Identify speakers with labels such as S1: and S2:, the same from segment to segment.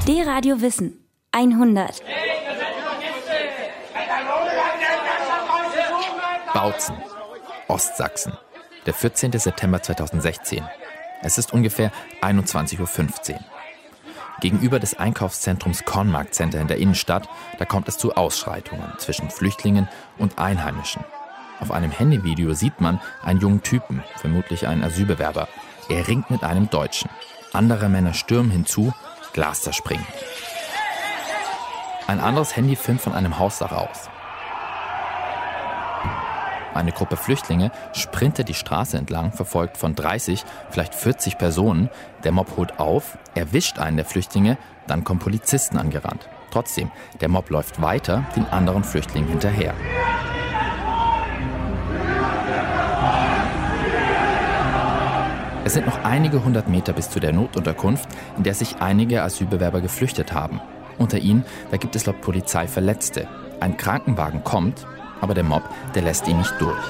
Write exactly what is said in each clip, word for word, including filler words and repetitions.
S1: D-Radio Wissen hundert.
S2: Bautzen, Ostsachsen. Der vierzehnten September zweitausendsechzehn. Es ist ungefähr einundzwanzig Uhr fünfzehn. Gegenüber des Einkaufszentrums Kornmarkt Center in der Innenstadt, da kommt es zu Ausschreitungen zwischen Flüchtlingen und Einheimischen. Auf einem Handyvideo sieht man einen jungen Typen, vermutlich einen Asylbewerber. Er ringt mit einem Deutschen. Andere Männer stürmen hinzu, Glas zerspringen. Ein anderes Handy filmt von einem Hausdach aus. Eine Gruppe Flüchtlinge sprintet die Straße entlang, verfolgt von dreißig, vielleicht vierzig Personen. Der Mob holt auf, erwischt einen der Flüchtlinge, dann kommen Polizisten angerannt. Trotzdem, der Mob läuft weiter, den anderen Flüchtlingen hinterher. Es sind noch einige hundert Meter bis zu der Notunterkunft, in der sich einige Asylbewerber geflüchtet haben. Unter ihnen, da gibt es laut Polizei Verletzte. Ein Krankenwagen kommt, aber der Mob, der lässt ihn nicht durch.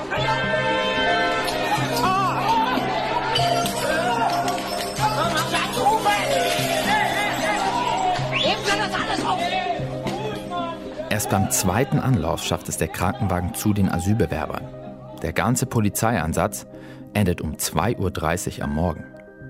S2: Erst beim zweiten Anlauf schafft es der Krankenwagen zu den Asylbewerbern. Der ganze Polizeieinsatz endet um zwei Uhr dreißig am Morgen.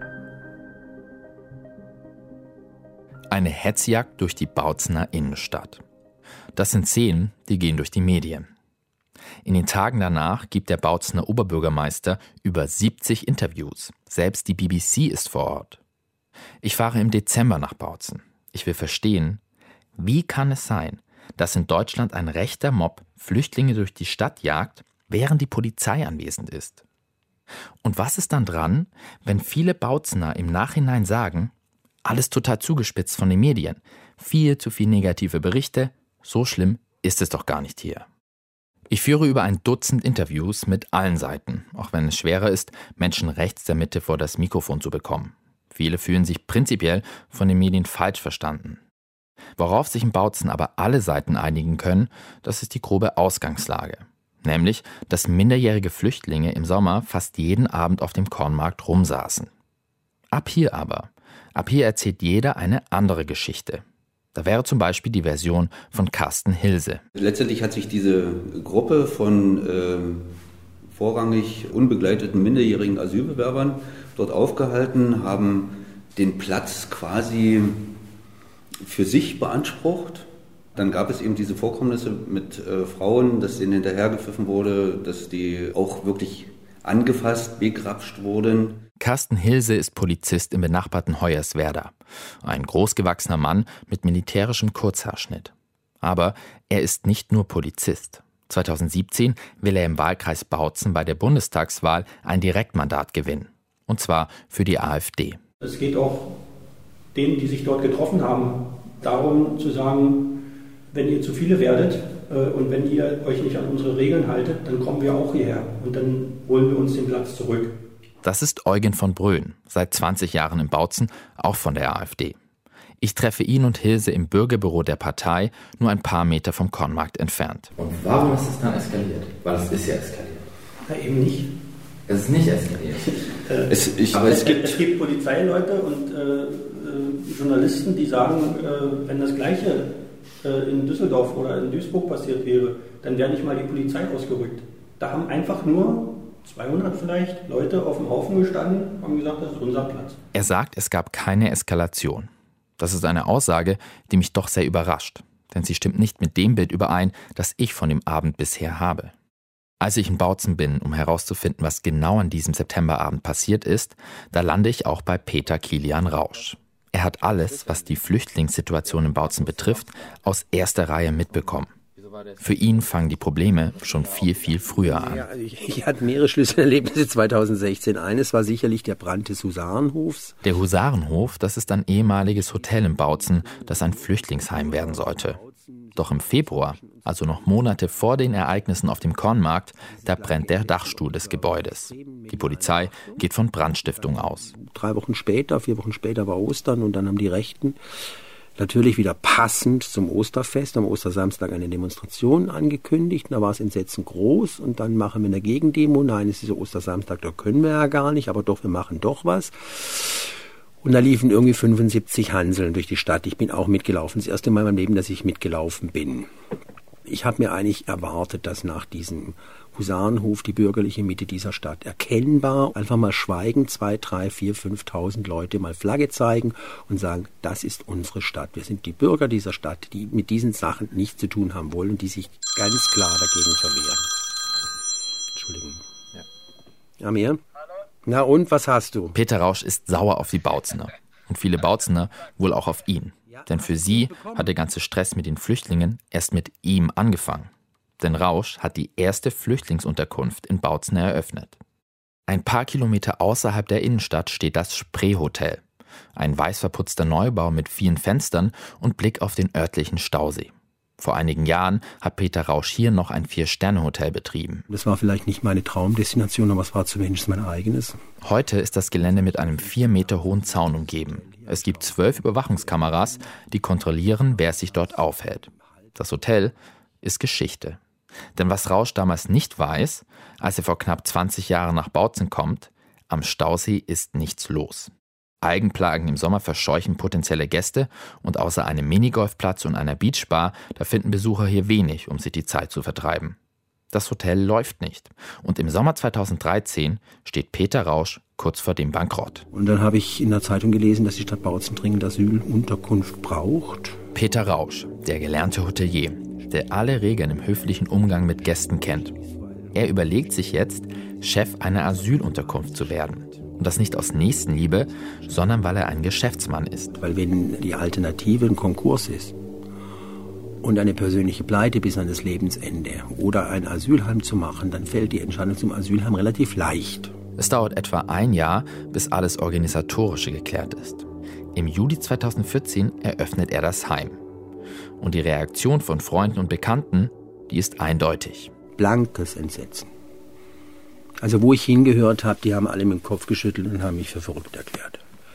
S2: Eine Hetzjagd durch die Bautzener Innenstadt. Das sind Szenen, die gehen durch die Medien. In den Tagen danach gibt der Bautzener Oberbürgermeister über siebzig Interviews. Selbst die B B C ist vor Ort. Ich fahre im Dezember nach Bautzen. Ich will verstehen, wie kann es sein, dass in Deutschland ein rechter Mob Flüchtlinge durch die Stadt jagt, während die Polizei anwesend ist? Und was ist dann dran, wenn viele Bautzener im Nachhinein sagen, alles total zugespitzt von den Medien, viel zu viel negative Berichte, so schlimm ist es doch gar nicht hier. Ich führe über ein Dutzend Interviews mit allen Seiten, auch wenn es schwerer ist, Menschen rechts der Mitte vor das Mikrofon zu bekommen. Viele fühlen sich prinzipiell von den Medien falsch verstanden. Worauf sich in Bautzen aber alle Seiten einigen können, das ist die grobe Ausgangslage. Nämlich, dass minderjährige Flüchtlinge im Sommer fast jeden Abend auf dem Kornmarkt rumsaßen. Ab hier aber, ab hier erzählt jeder eine andere Geschichte. Da wäre zum Beispiel die Version von Carsten Hilse.
S3: Letztendlich hat sich diese Gruppe von äh, vorrangig unbegleiteten minderjährigen Asylbewerbern dort aufgehalten, haben den Platz quasi für sich beansprucht. Dann gab es eben diese Vorkommnisse mit äh, Frauen, dass denen hinterhergepfiffen wurde, dass die auch wirklich angefasst, begrapscht wurden.
S2: Carsten Hilse ist Polizist im benachbarten Hoyerswerda. Ein großgewachsener Mann mit militärischem Kurzhaarschnitt. Aber er ist nicht nur Polizist. zweitausendsiebzehn will er im Wahlkreis Bautzen bei der Bundestagswahl ein Direktmandat gewinnen. Und zwar für die AfD.
S4: Es geht auch denen, die sich dort getroffen haben, darum zu sagen, wenn ihr zu viele werdet äh, und wenn ihr euch nicht an unsere Regeln haltet, dann kommen wir auch hierher und dann holen wir uns den Platz zurück.
S2: Das ist Eugen von Bröhn, seit zwanzig Jahren in Bautzen, auch von der AfD. Ich treffe ihn und Hilse im Bürgerbüro der Partei, nur ein paar Meter vom Kornmarkt entfernt.
S5: Und warum ist es dann eskaliert? Weil es ist ja eskaliert.
S4: Na, eben nicht.
S5: Es ist nicht eskaliert.
S4: äh,
S3: es, ich,
S4: aber es, es, gibt, es gibt Polizeileute und äh, äh, Journalisten, die sagen, äh, wenn das Gleiche äh, in Düsseldorf oder in Duisburg passiert wäre, dann wäre nicht mal die Polizei ausgerückt. Da haben einfach nur zweihundert vielleicht Leute auf dem Haufen gestanden und haben gesagt, das ist unser Platz.
S2: Er sagt, es gab keine Eskalation. Das ist eine Aussage, die mich doch sehr überrascht, denn sie stimmt nicht mit dem Bild überein, das ich von dem Abend bisher habe. Als ich in Bautzen bin, um herauszufinden, was genau an diesem Septemberabend passiert ist, da lande ich auch bei Peter Kilian Rausch. Er hat alles, was die Flüchtlingssituation in Bautzen betrifft, aus erster Reihe mitbekommen. Für ihn fangen die Probleme schon viel, viel früher an.
S6: Ja, ich, ich hatte mehrere Schlüsselerlebnisse zweitausendsechzehn. Eines war sicherlich der Brand des Husarenhofs.
S2: Der Husarenhof, das ist ein ehemaliges Hotel in Bautzen, das ein Flüchtlingsheim werden sollte. Doch im Februar, also noch Monate vor den Ereignissen auf dem Kornmarkt, da brennt der Dachstuhl des Gebäudes. Die Polizei geht von Brandstiftung aus.
S6: Drei Wochen später, vier Wochen später war Ostern und dann haben die Rechten natürlich wieder passend zum Osterfest am Ostersamstag eine Demonstration angekündigt. Da war das Entsetzen groß und dann machen wir eine Gegendemo. Nein, es ist ja Ostersamstag, da können wir ja gar nicht, aber doch, wir machen doch was. Und da liefen irgendwie fünfundsiebzig Hanseln durch die Stadt. Ich bin auch mitgelaufen. Das erste Mal in meinem Leben, dass ich mitgelaufen bin. Ich habe mir eigentlich erwartet, dass nach diesem Husarenhof die bürgerliche Mitte dieser Stadt erkennbar einfach mal schweigen, zwei, drei, vier, fünftausend Leute mal Flagge zeigen und sagen, das ist unsere Stadt. Wir sind die Bürger dieser Stadt, die mit diesen Sachen nichts zu tun haben wollen und die sich ganz klar dagegen verwehren. Entschuldigung. Ja. Amir? Na und, was hast du?
S2: Peter Rausch ist sauer auf die Bautzener. Und viele Bautzener wohl auch auf ihn. Denn für sie hat der ganze Stress mit den Flüchtlingen erst mit ihm angefangen. Denn Rausch hat die erste Flüchtlingsunterkunft in Bautzen eröffnet. Ein paar Kilometer außerhalb der Innenstadt steht das Spree-Hotel. Ein weiß verputzter Neubau mit vielen Fenstern und Blick auf den örtlichen Stausee. Vor einigen Jahren hat Peter Rausch hier noch ein Vier-Sterne-Hotel betrieben.
S6: Das war vielleicht nicht meine Traumdestination, aber es war zumindest mein eigenes.
S2: Heute ist das Gelände mit einem vier Meter hohen Zaun umgeben. Es gibt zwölf Überwachungskameras, die kontrollieren, wer sich dort aufhält. Das Hotel ist Geschichte. Denn was Rausch damals nicht weiß, als er vor knapp zwanzig Jahren nach Bautzen kommt, am Stausee ist nichts los. Algenplagen im Sommer verscheuchen potenzielle Gäste und außer einem Minigolfplatz und einer Beachbar, da finden Besucher hier wenig, um sich die Zeit zu vertreiben. Das Hotel läuft nicht und im Sommer zweitausenddreizehn steht Peter Rausch kurz vor dem Bankrott.
S6: Und dann habe ich in der Zeitung gelesen, dass die Stadt Bautzen dringend Asylunterkunft braucht.
S2: Peter Rausch, der gelernte Hotelier, der alle Regeln im höflichen Umgang mit Gästen kennt. Er überlegt sich jetzt, Chef einer Asylunterkunft zu werden. Und das nicht aus Nächstenliebe, sondern weil er ein Geschäftsmann ist.
S6: Weil wenn die Alternative ein Konkurs ist und eine persönliche Pleite bis an das Lebensende oder ein Asylheim zu machen, dann fällt die Entscheidung zum Asylheim relativ leicht.
S2: Es dauert etwa ein Jahr, bis alles Organisatorische geklärt ist. Im Juli zweitausendvierzehn eröffnet er das Heim. Und die Reaktion von Freunden und Bekannten, die ist eindeutig.
S6: Blankes Entsetzen. Also wo ich hingehört habe, die haben alle mit dem Kopf geschüttelt und haben mich für verrückt erklärt.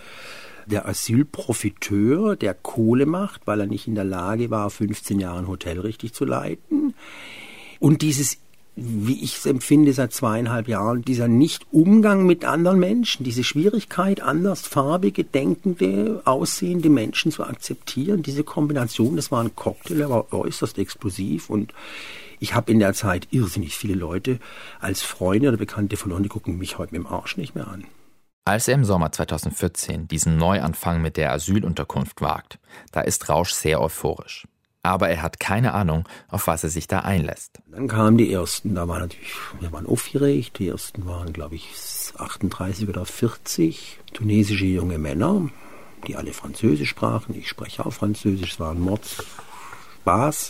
S6: Der Asylprofiteur, der Kohle macht, weil er nicht in der Lage war, fünfzehn Jahre ein Hotel richtig zu leiten. Und dieses, wie ich es empfinde, seit zweieinhalb Jahren, dieser Nicht-Umgang mit anderen Menschen, diese Schwierigkeit, andersfarbige, denkende, aussehende Menschen zu akzeptieren, diese Kombination, das war ein Cocktail, der war äußerst explosiv und ich habe in der Zeit irrsinnig viele Leute als Freunde oder Bekannte verloren, die gucken mich heute mit dem Arsch nicht mehr an.
S2: Als er im Sommer zweitausendvierzehn diesen Neuanfang mit der Asylunterkunft wagt, da ist Rausch sehr euphorisch. Aber er hat keine Ahnung, auf was er sich da einlässt.
S6: Dann kamen die Ersten, da waren natürlich, wir waren aufgeregt, die Ersten waren, glaube ich, achtunddreißig oder vierzig, tunesische junge Männer, die alle Französisch sprachen. Ich spreche auch Französisch, es war ein Mordspaß.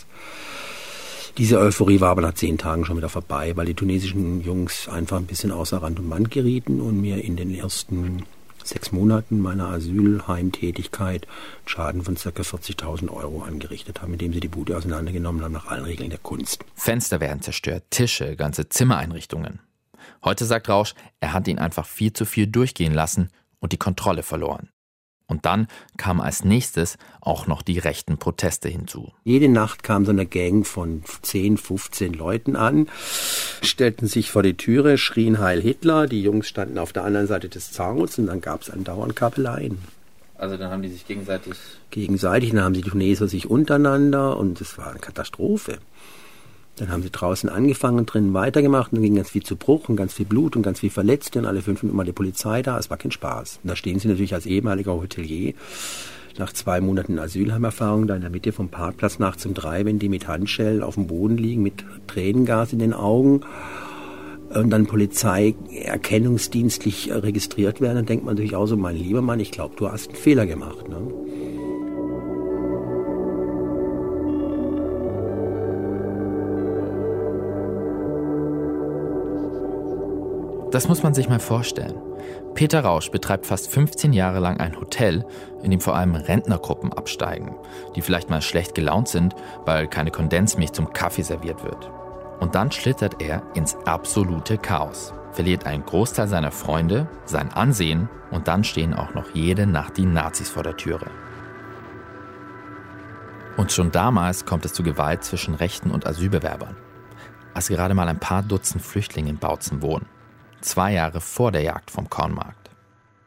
S6: Diese Euphorie war aber nach zehn Tagen schon wieder vorbei, weil die tunesischen Jungs einfach ein bisschen außer Rand und Band gerieten und mir in den ersten sechs Monaten meiner Asylheimtätigkeit Schaden von ca. vierzigtausend Euro angerichtet haben, indem sie die Bude auseinandergenommen haben nach allen Regeln der Kunst.
S2: Fenster werden zerstört, Tische, ganze Zimmereinrichtungen. Heute sagt Rausch, er hat ihn einfach viel zu viel durchgehen lassen und die Kontrolle verloren. Und dann kamen als nächstes auch noch die rechten Proteste hinzu.
S6: Jede Nacht kam so eine Gang von zehn, fünfzehn Leuten an, stellten sich vor die Türe, schrien Heil Hitler, die Jungs standen auf der anderen Seite des Zauns und dann gab es andauernd Kabeleien.
S5: Also dann haben die sich gegenseitig...
S6: Gegenseitig, dann haben die Tuneser sich untereinander und es war eine Katastrophe. Dann haben sie draußen angefangen, drinnen weitergemacht und dann ging ganz viel zu Bruch und ganz viel Blut und ganz viel Verletzte und alle fünf Minuten mal die Polizei da. Es war kein Spaß. Und da stehen sie natürlich als ehemaliger Hotelier nach zwei Monaten Asylheimerfahrung da in der Mitte vom Parkplatz nachts um drei, wenn die mit Handschellen auf dem Boden liegen, mit Tränengas in den Augen und dann Polizei erkennungsdienstlich registriert werden, dann denkt man natürlich auch so, mein lieber Mann, ich glaube, du hast einen Fehler gemacht, ne?
S2: Das muss man sich mal vorstellen. Peter Rausch betreibt fast fünfzehn Jahre lang ein Hotel, in dem vor allem Rentnergruppen absteigen, die vielleicht mal schlecht gelaunt sind, weil keine Kondensmilch zum Kaffee serviert wird. Und dann schlittert er ins absolute Chaos, verliert einen Großteil seiner Freunde, sein Ansehen und dann stehen auch noch jede Nacht die Nazis vor der Türe. Und schon damals kommt es zu Gewalt zwischen Rechten und Asylbewerbern, als gerade mal ein paar Dutzend Flüchtlinge in Bautzen wohnen. Zwei Jahre vor der Jagd vom Kornmarkt.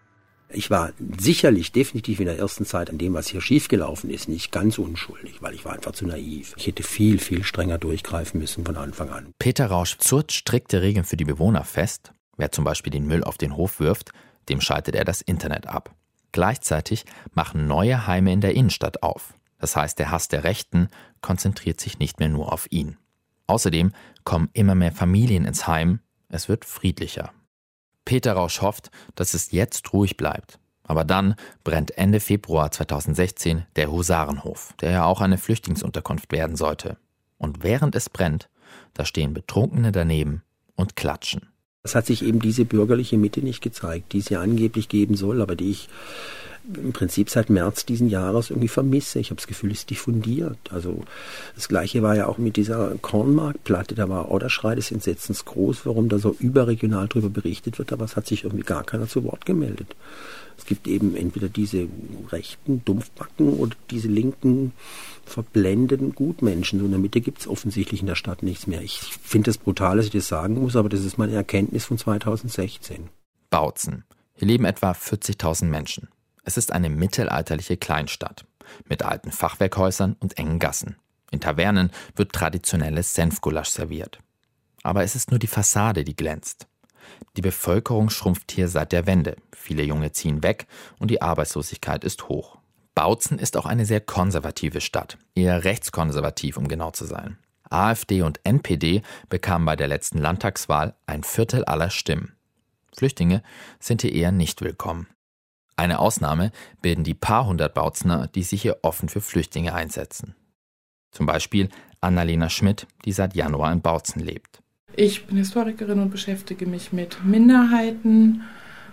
S6: Ich war sicherlich definitiv in der ersten Zeit an dem, was hier schiefgelaufen ist, nicht ganz unschuldig, weil ich war einfach zu naiv. Ich hätte viel, viel strenger durchgreifen müssen von Anfang an.
S2: Peter Rausch zurrt strikte Regeln für die Bewohner fest. Wer zum Beispiel den Müll auf den Hof wirft, dem schaltet er das Internet ab. Gleichzeitig machen neue Heime in der Innenstadt auf. Das heißt, der Hass der Rechten konzentriert sich nicht mehr nur auf ihn. Außerdem kommen immer mehr Familien ins Heim. Es wird friedlicher. Peter Rausch hofft, dass es jetzt ruhig bleibt. Aber dann brennt Ende Februar zweitausendsechzehn der Husarenhof, der ja auch eine Flüchtlingsunterkunft werden sollte. Und während es brennt, da stehen Betrunkene daneben und klatschen.
S6: Es hat sich eben diese bürgerliche Mitte nicht gezeigt, die es ja angeblich geben soll, aber die ich im Prinzip seit März diesen Jahres irgendwie vermisse. Ich habe das Gefühl, es ist diffundiert. Also das Gleiche war ja auch mit dieser Kornmarktplatte. Da war auch der Schrei des Entsetzens groß, warum da so überregional drüber berichtet wird, aber es hat sich irgendwie gar keiner zu Wort gemeldet. Es gibt eben entweder diese rechten Dumpfbacken oder diese linken verblendeten Gutmenschen. So in der Mitte gibt es offensichtlich in der Stadt nichts mehr. Ich finde es brutal, dass ich das sagen muss, aber das ist meine Erkenntnis von zweitausendsechzehn.
S2: Bautzen. Hier leben etwa vierzigtausend Menschen. Es ist eine mittelalterliche Kleinstadt mit alten Fachwerkhäusern und engen Gassen. In Tavernen wird traditionelles Senfgulasch serviert. Aber es ist nur die Fassade, die glänzt. Die Bevölkerung schrumpft hier seit der Wende. Viele Junge ziehen weg und die Arbeitslosigkeit ist hoch. Bautzen ist auch eine sehr konservative Stadt, eher rechtskonservativ, um genau zu sein. AfD und N P D bekamen bei der letzten Landtagswahl ein Viertel aller Stimmen. Flüchtlinge sind hier eher nicht willkommen. Eine Ausnahme bilden die paar hundert Bautzener, die sich hier offen für Flüchtlinge einsetzen. Zum Beispiel Annalena Schmidt, die seit Januar in Bautzen lebt.
S7: Ich bin Historikerin und beschäftige mich mit Minderheiten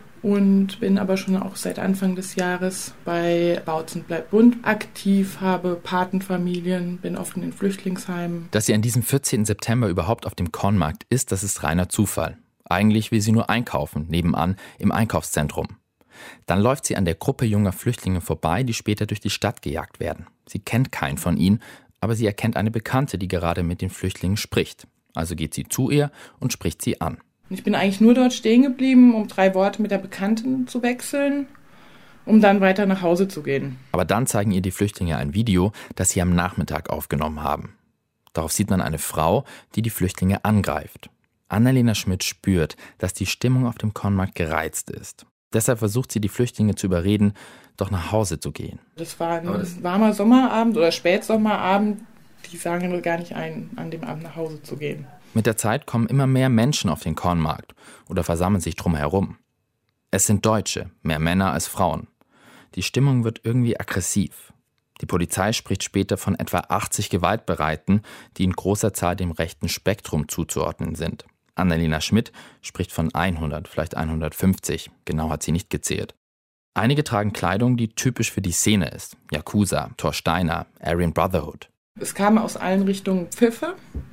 S7: und bin aber schon auch seit Anfang des Jahres bei Bautzen bleibt bunt aktiv, habe Patenfamilien, bin oft in den Flüchtlingsheimen.
S2: Dass sie an diesem vierzehnten September überhaupt auf dem Kornmarkt ist, das ist reiner Zufall. Eigentlich will sie nur einkaufen, nebenan im Einkaufszentrum. Dann läuft sie an der Gruppe junger Flüchtlinge vorbei, die später durch die Stadt gejagt werden. Sie kennt keinen von ihnen, aber sie erkennt eine Bekannte, die gerade mit den Flüchtlingen spricht. Also geht sie zu ihr und spricht sie an.
S7: Ich bin eigentlich nur dort stehen geblieben, um drei Worte mit der Bekannten zu wechseln, um dann weiter nach Hause zu gehen.
S2: Aber dann zeigen ihr die Flüchtlinge ein Video, das sie am Nachmittag aufgenommen haben. Darauf sieht man eine Frau, die die Flüchtlinge angreift. Annalena Schmidt spürt, dass die Stimmung auf dem Kornmarkt gereizt ist. Deshalb versucht sie, die Flüchtlinge zu überreden, doch nach Hause zu gehen.
S7: Das war ein warmer Sommerabend oder Spätsommerabend. Die sagen nur gar nicht ein, an dem Abend nach Hause zu gehen.
S2: Mit der Zeit kommen immer mehr Menschen auf den Kornmarkt oder versammeln sich drumherum. Es sind Deutsche, mehr Männer als Frauen. Die Stimmung wird irgendwie aggressiv. Die Polizei spricht später von etwa achtzig Gewaltbereiten, die in großer Zahl dem rechten Spektrum zuzuordnen sind. Annalena Schmidt spricht von hundert, vielleicht hundertfünfzig. Genau hat sie nicht gezählt. Einige tragen Kleidung, die typisch für die Szene ist. Yakuza, Thor Steiner, Aryan Brotherhood.
S7: Es kamen aus allen Richtungen Pfiffe.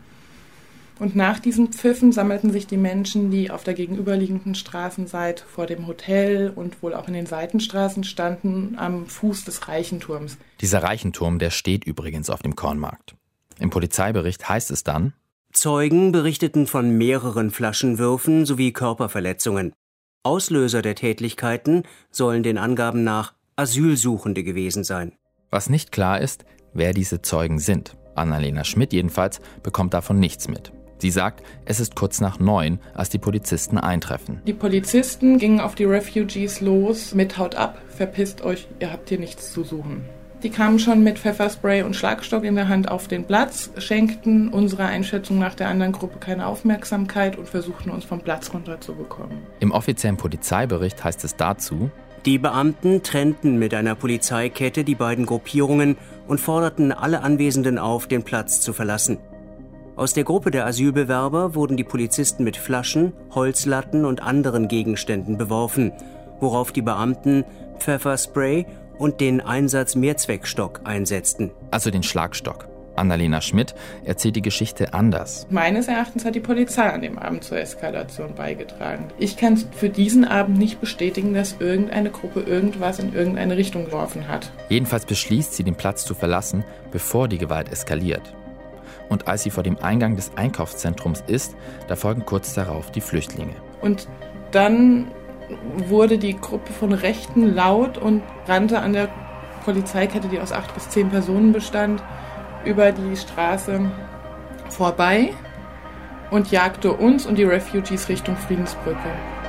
S7: Und nach diesen Pfiffen sammelten sich die Menschen, die auf der gegenüberliegenden Straßenseite vor dem Hotel und wohl auch in den Seitenstraßen standen, am Fuß des Reichenturms.
S2: Dieser Reichenturm, der steht übrigens auf dem Kornmarkt. Im Polizeibericht heißt es dann:
S8: Zeugen berichteten von mehreren Flaschenwürfen sowie Körperverletzungen. Auslöser der Tätlichkeiten sollen den Angaben nach Asylsuchende gewesen sein.
S2: Was nicht klar ist, wer diese Zeugen sind. Annalena Schmidt jedenfalls bekommt davon nichts mit. Sie sagt, es ist kurz nach neun, als die Polizisten eintreffen.
S7: Die Polizisten gingen auf die Refugees los mit Haut ab, verpisst euch, ihr habt hier nichts zu suchen. Die kamen schon mit Pfefferspray und Schlagstock in der Hand auf den Platz, schenkten unserer Einschätzung nach der anderen Gruppe keine Aufmerksamkeit und versuchten uns vom Platz runterzubekommen.
S2: Im offiziellen Polizeibericht heißt es dazu:
S8: Die Beamten trennten mit einer Polizeikette die beiden Gruppierungen und forderten alle Anwesenden auf, den Platz zu verlassen. Aus der Gruppe der Asylbewerber wurden die Polizisten mit Flaschen, Holzlatten und anderen Gegenständen beworfen, worauf die Beamten Pfefferspray und den Einsatz-Mehrzweckstock einsetzten.
S2: Also den Schlagstock. Annalena Schmidt erzählt die Geschichte anders.
S7: Meines Erachtens hat die Polizei an dem Abend zur Eskalation beigetragen. Ich kann für diesen Abend nicht bestätigen, dass irgendeine Gruppe irgendwas in irgendeine Richtung geworfen hat.
S2: Jedenfalls beschließt sie, den Platz zu verlassen, bevor die Gewalt eskaliert. Und als sie vor dem Eingang des Einkaufszentrums ist, da folgen kurz darauf die Flüchtlinge.
S7: Und dann wurde die Gruppe von Rechten laut und rannte an der Polizeikette, die aus acht bis zehn Personen bestand, über die Straße vorbei und jagte uns und die Refugees Richtung Friedensbrücke.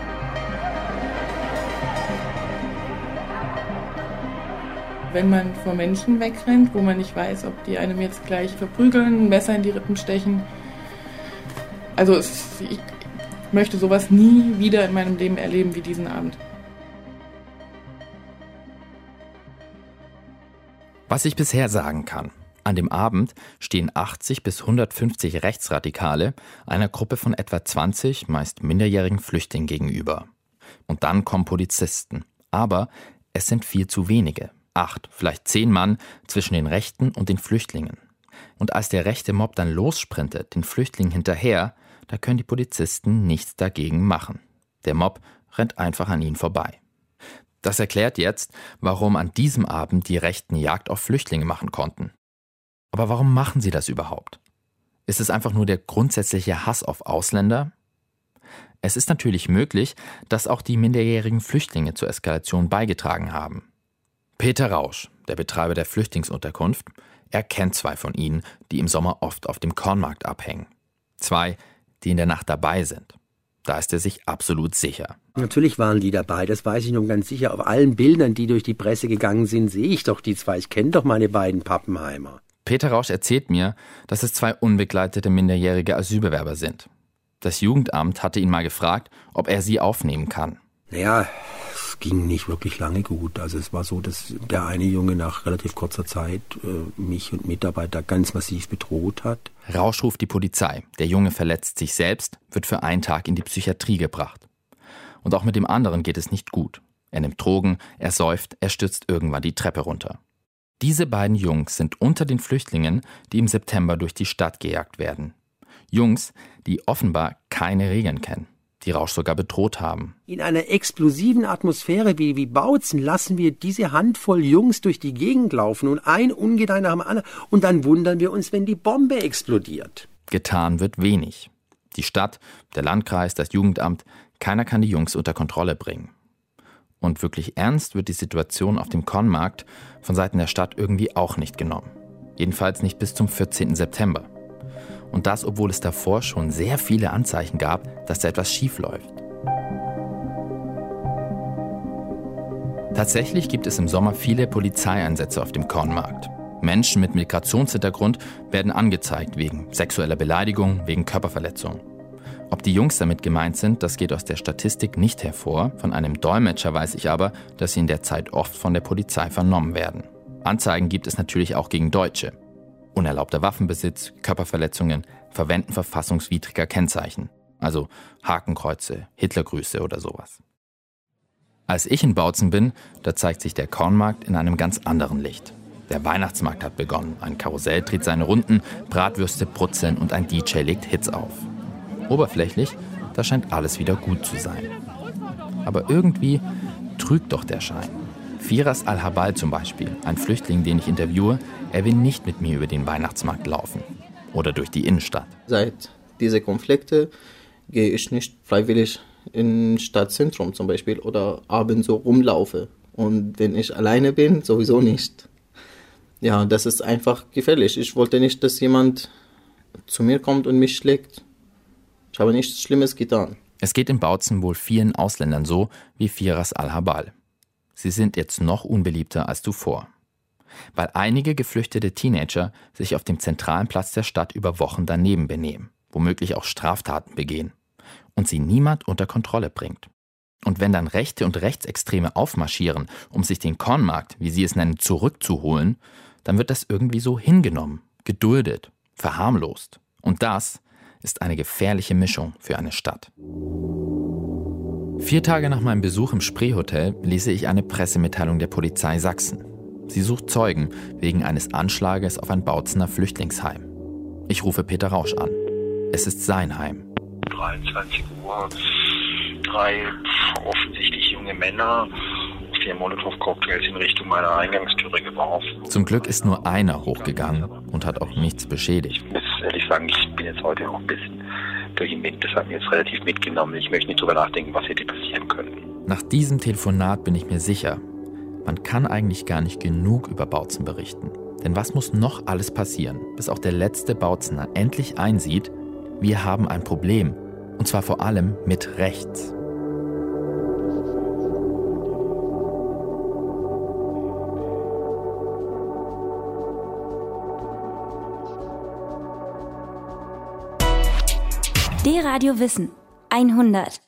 S7: Wenn man vor Menschen wegrennt, wo man nicht weiß, ob die einem jetzt gleich verprügeln, ein Messer in die Rippen stechen. Also es, ich möchte sowas nie wieder in meinem Leben erleben wie diesen Abend.
S2: Was ich bisher sagen kann: An dem Abend stehen achtzig bis hundertfünfzig Rechtsradikale einer Gruppe von etwa zwanzig, meist minderjährigen Flüchtlingen gegenüber. Und dann kommen Polizisten. Aber es sind viel zu wenige. Acht, vielleicht zehn Mann zwischen den Rechten und den Flüchtlingen. Und als der rechte Mob dann lossprintet, den Flüchtlingen hinterher, da können die Polizisten nichts dagegen machen. Der Mob rennt einfach an ihnen vorbei. Das erklärt jetzt, warum an diesem Abend die Rechten Jagd auf Flüchtlinge machen konnten. Aber warum machen sie das überhaupt? Ist es einfach nur der grundsätzliche Hass auf Ausländer? Es ist natürlich möglich, dass auch die minderjährigen Flüchtlinge zur Eskalation beigetragen haben. Peter Rausch, der Betreiber der Flüchtlingsunterkunft, er kennt zwei von ihnen, die im Sommer oft auf dem Kornmarkt abhängen. Zwei, die in der Nacht dabei sind. Da ist er sich absolut sicher.
S6: Natürlich waren die dabei, das weiß ich nun ganz sicher. Auf allen Bildern, die durch die Presse gegangen sind, sehe ich doch die zwei. Ich kenne doch meine beiden Pappenheimer.
S2: Peter Rausch erzählt mir, dass es zwei unbegleitete minderjährige Asylbewerber sind. Das Jugendamt hatte ihn mal gefragt, ob er sie aufnehmen kann.
S6: Naja, es ging nicht wirklich lange gut. Also es war so, dass der eine Junge nach relativ kurzer Zeit äh, mich und Mitarbeiter ganz massiv bedroht hat.
S2: Rausch ruft die Polizei. Der Junge verletzt sich selbst, wird für einen Tag in die Psychiatrie gebracht. Und auch mit dem anderen geht es nicht gut. Er nimmt Drogen, er säuft, er stürzt irgendwann die Treppe runter. Diese beiden Jungs sind unter den Flüchtlingen, die im September durch die Stadt gejagt werden. Jungs, die offenbar keine Regeln kennen, die Rausch sogar bedroht haben.
S6: In einer explosiven Atmosphäre wie, wie Bautzen lassen wir diese Handvoll Jungs durch die Gegend laufen und ein Ungedeih nach dem anderen. Und dann wundern wir uns, wenn die Bombe explodiert.
S2: Getan wird wenig. Die Stadt, der Landkreis, das Jugendamt, keiner kann die Jungs unter Kontrolle bringen. Und wirklich ernst wird die Situation auf dem Kornmarkt von Seiten der Stadt irgendwie auch nicht genommen. Jedenfalls nicht bis zum vierzehnten September. Und das, obwohl es davor schon sehr viele Anzeichen gab, dass da etwas schief läuft. Tatsächlich gibt es im Sommer viele Polizeieinsätze auf dem Kornmarkt. Menschen mit Migrationshintergrund werden angezeigt wegen sexueller Beleidigung, wegen Körperverletzung. Ob die Jungs damit gemeint sind, das geht aus der Statistik nicht hervor. Von einem Dolmetscher weiß ich aber, dass sie in der Zeit oft von der Polizei vernommen werden. Anzeigen gibt es natürlich auch gegen Deutsche. Unerlaubter Waffenbesitz, Körperverletzungen, Verwenden verfassungswidriger Kennzeichen. Also Hakenkreuze, Hitlergrüße oder sowas. Als ich in Bautzen bin, da zeigt sich der Kornmarkt in einem ganz anderen Licht. Der Weihnachtsmarkt hat begonnen, ein Karussell dreht seine Runden, Bratwürste brutzeln und ein D J legt Hits auf. Oberflächlich, da scheint alles wieder gut zu sein. Aber irgendwie trügt doch der Schein. Firas Al-Habal zum Beispiel, ein Flüchtling, den ich interviewe, er will nicht mit mir über den Weihnachtsmarkt laufen oder durch die Innenstadt.
S9: Seit diese Konflikte gehe ich nicht freiwillig ins Stadtzentrum zum Beispiel oder abends so rumlaufe. Und wenn ich alleine bin, sowieso nicht. Ja, das ist einfach gefährlich. Ich wollte nicht, dass jemand zu mir kommt und mich schlägt. Ich habe nichts Schlimmes getan.
S2: Es geht in Bautzen wohl vielen Ausländern so wie Firas Al-Habal. Sie sind jetzt noch unbeliebter als zuvor. Weil einige geflüchtete Teenager sich auf dem zentralen Platz der Stadt über Wochen daneben benehmen, womöglich auch Straftaten begehen und sie niemand unter Kontrolle bringt. Und wenn dann Rechte und Rechtsextreme aufmarschieren, um sich den Kornmarkt, wie sie es nennen, zurückzuholen, dann wird das irgendwie so hingenommen, geduldet, verharmlost. Und das ist eine gefährliche Mischung für eine Stadt. Vier Tage nach meinem Besuch im Spree-Hotel lese ich eine Pressemitteilung der Polizei Sachsen. Sie sucht Zeugen wegen eines Anschlages auf ein Bautzener Flüchtlingsheim. Ich rufe Peter Rausch an. Es ist sein Heim.
S10: dreiundzwanzig Uhr, drei offensichtlich junge Männer, vier Molotow-Cocktails in Richtung meiner Eingangstüre geworfen.
S2: Zum Glück ist nur einer hochgegangen und hat auch nichts beschädigt.
S10: Ich muss ehrlich sagen, ich bin jetzt heute auch ein bisschen durch den Wind. Das hat mich jetzt relativ mitgenommen. Ich möchte nicht drüber nachdenken, was hätte passieren können.
S2: Nach diesem Telefonat bin ich mir sicher, man kann eigentlich gar nicht genug über Bautzen berichten. Denn was muss noch alles passieren, bis auch der letzte Bautzener endlich einsieht, wir haben ein Problem. Und zwar vor allem mit rechts.
S1: D-Radio Wissen hundert.